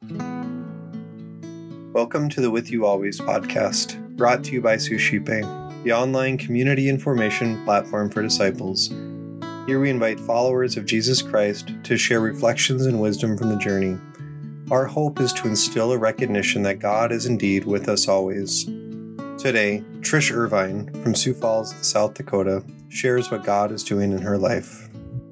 Welcome to the With You Always podcast, brought to you by Suscipe, the online community information platform for disciples. Here we invite followers of Jesus Christ to share reflections and wisdom from the journey. Our hope is to instill a recognition that God is indeed with us always. Today, Trish Irvine from Sioux Falls, South Dakota, shares what God is doing in her life.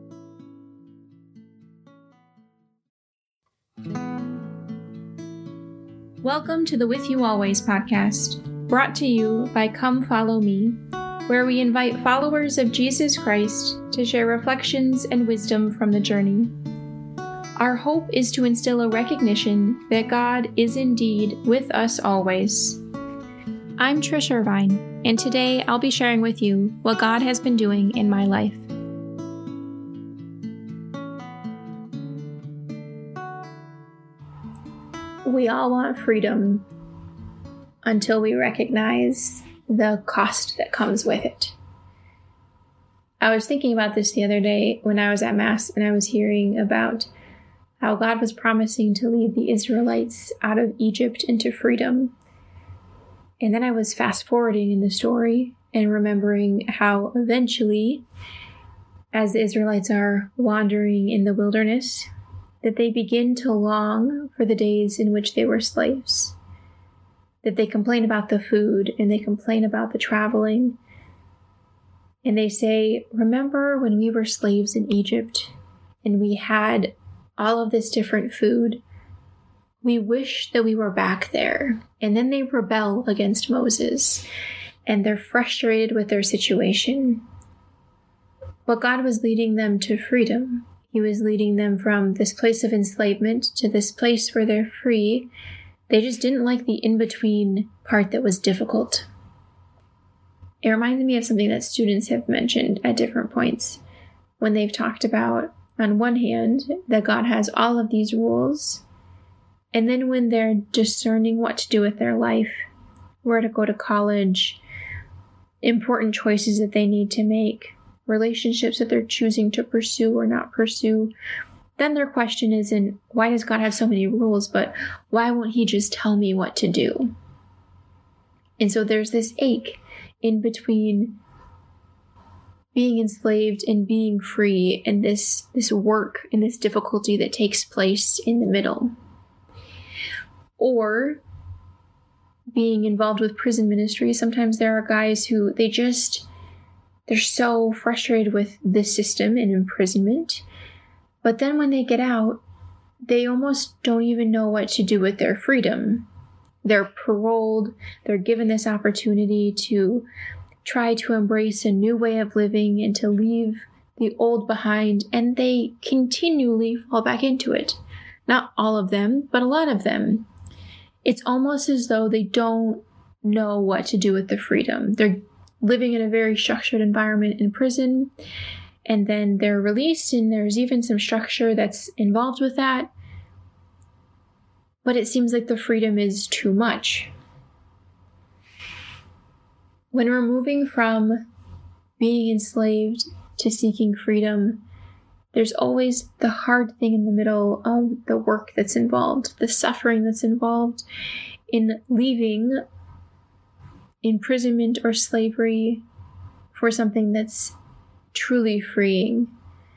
Welcome to the With You Always podcast, brought to you by Come Follow Me, where we invite followers of Jesus Christ to share reflections and wisdom from the journey. Our hope is to instill a recognition that God is indeed with us always. I'm Trish Irvine, and today I'll be sharing with you what God has been doing in my life. We all want freedom until we recognize the cost that comes with it. I was thinking about this the other day when I was at Mass and I was hearing about how God was promising to lead the Israelites out of Egypt into freedom. And then I was fast forwarding in the story and remembering how eventually, as the Israelites are wandering in the wilderness, that they begin to long for the days in which they were slaves, that they complain about the food and they complain about the traveling. And they say, remember when we were slaves in Egypt and we had all of this different food? We wish that we were back there. And then they rebel against Moses and they're frustrated with their situation. But God was leading them to freedom. He was leading them from this place of enslavement to this place where they're free. They just didn't like the in-between part that was difficult. It reminds me of something that students have mentioned at different points when they've talked about, on one hand, that God has all of these rules, and then when they're discerning what to do with their life, where to go to college, important choices that they need to make, relationships that they're choosing to pursue or not pursue, then their question isn't, why does God have so many rules, but why won't he just tell me what to do? And so there's this ache in between being enslaved and being free, and this work and this difficulty that takes place in the middle. Or being involved with prison ministry, sometimes there are guys who they're so frustrated with this system and imprisonment. But then when they get out, they almost don't even know what to do with their freedom. They're paroled. They're given this opportunity to try to embrace a new way of living and to leave the old behind. And they continually fall back into it. Not all of them, but a lot of them. It's almost as though they don't know what to do with the freedom. They're living in a very structured environment in prison, and then they're released, and there's even some structure that's involved with that. But it seems like the freedom is too much. When we're moving from being enslaved to seeking freedom, there's always the hard thing in the middle of the work that's involved, the suffering that's involved in leaving imprisonment or slavery for something that's truly freeing.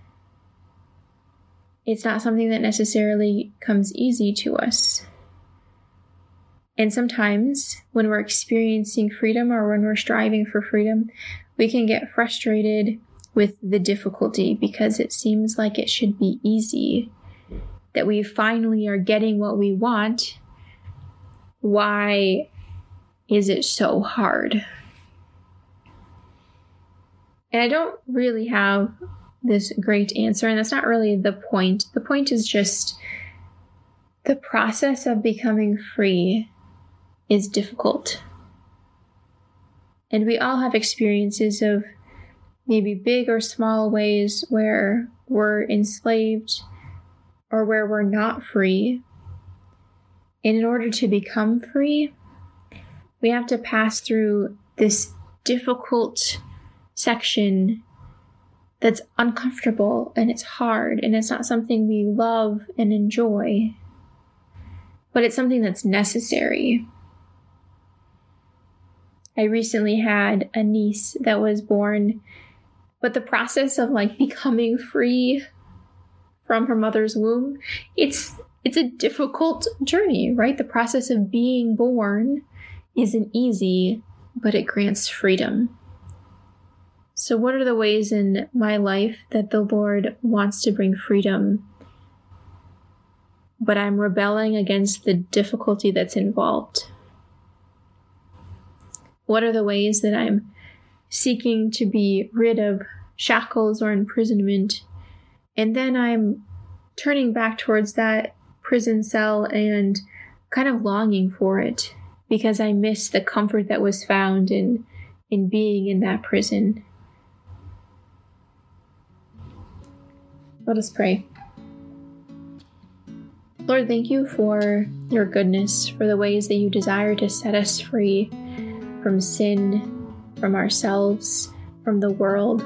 It's not something that necessarily comes easy to us. And sometimes when we're experiencing freedom or when we're striving for freedom, we can get frustrated with the difficulty because it seems like it should be easy, that we finally are getting what we want. Why is it so hard? And I don't really have this great answer, and that's not really the point. The point is just the process of becoming free is difficult. And we all have experiences of maybe big or small ways where we're enslaved or where we're not free. And in order to become free, we have to pass through this difficult section that's uncomfortable and it's hard and it's not something we love and enjoy. but it's something that's necessary. I recently had a niece that was born, but the process of becoming free from her mother's womb, it's a difficult journey, right? The process of being born isn't easy, but it grants freedom. So what are the ways in my life that the Lord wants to bring freedom, but I'm rebelling against the difficulty that's involved? What are the ways that I'm seeking to be rid of shackles or imprisonment, and then I'm turning back towards that prison cell and kind of longing for it because I miss the comfort that was found in being in that prison? Let us pray. Lord, thank you for your goodness, for the ways that you desire to set us free from sin, from ourselves, from the world.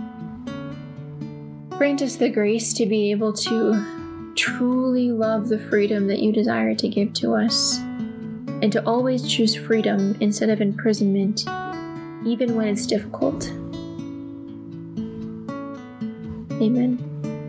Grant us the grace to be able to truly love the freedom that you desire to give to us, and to always choose freedom instead of imprisonment, even when it's difficult. Amen.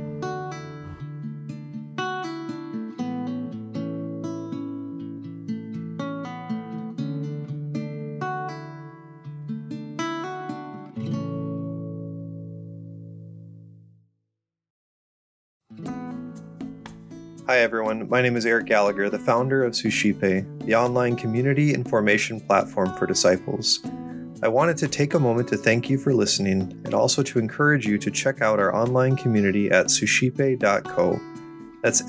Hi everyone, my name is Eric Gallagher, the founder of Suscipe, the online community and formation platform for disciples. I wanted to take a moment to thank you for listening and also to encourage you to check out our online community at suscipe.co. That's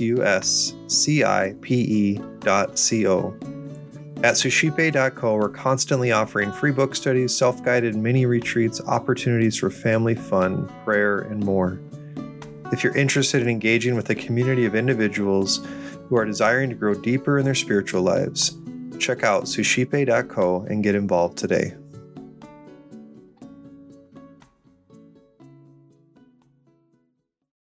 suscipe.co. At suscipe.co, we're constantly offering free book studies, self-guided mini retreats, opportunities for family fun, prayer, and more. If you're interested in engaging with a community of individuals who are desiring to grow deeper in their spiritual lives, check out suscipe.co and get involved today.